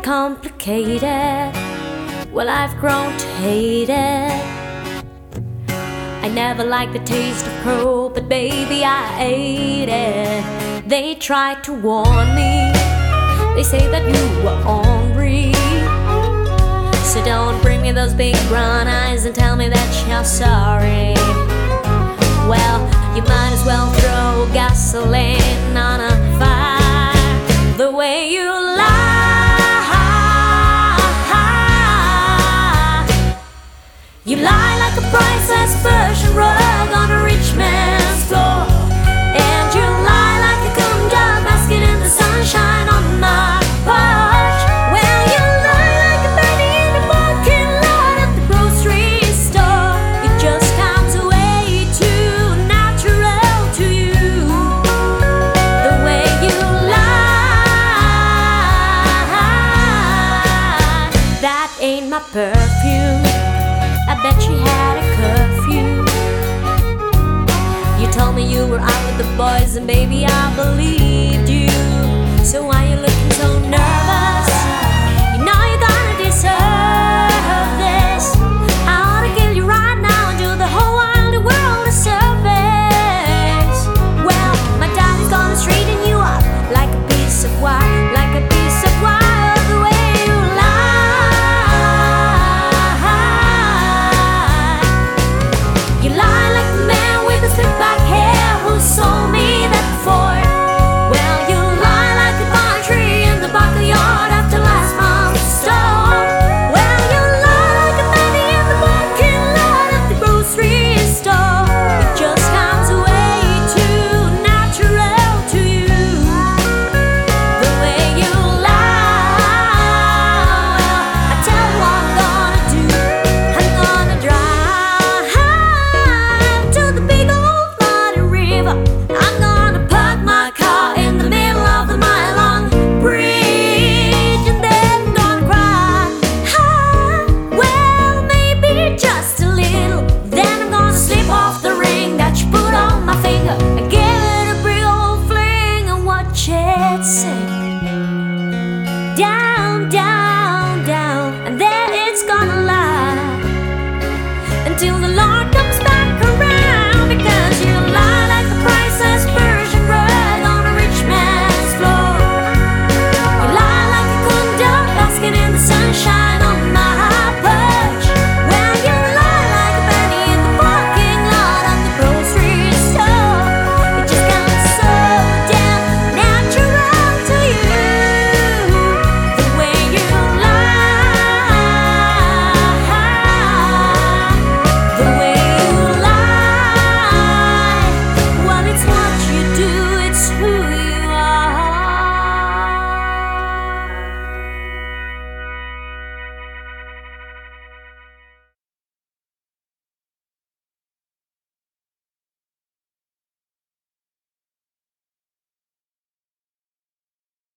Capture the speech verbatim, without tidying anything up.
complicated. Well, I've grown to hate it. I never liked the taste of crow, but baby, I ate it. They tried to warn me. They say that you were ornery, so don't bring me those big brown eyes and tell me that you're sorry. Well, you might as well throw gasoline on a fire. The way you lie, you lie like a priceless Persian rug on a rich man's floor, and you lie like a conga basket in the sunshine on my porch. Well, you lie like a penny in the parking lot at the grocery store. It just comes way too natural to you. The way you lie, that ain't my perfume. I bet she had a curfew. You told me you were out with the boys, and baby, I believed you. So why you looking so nervous?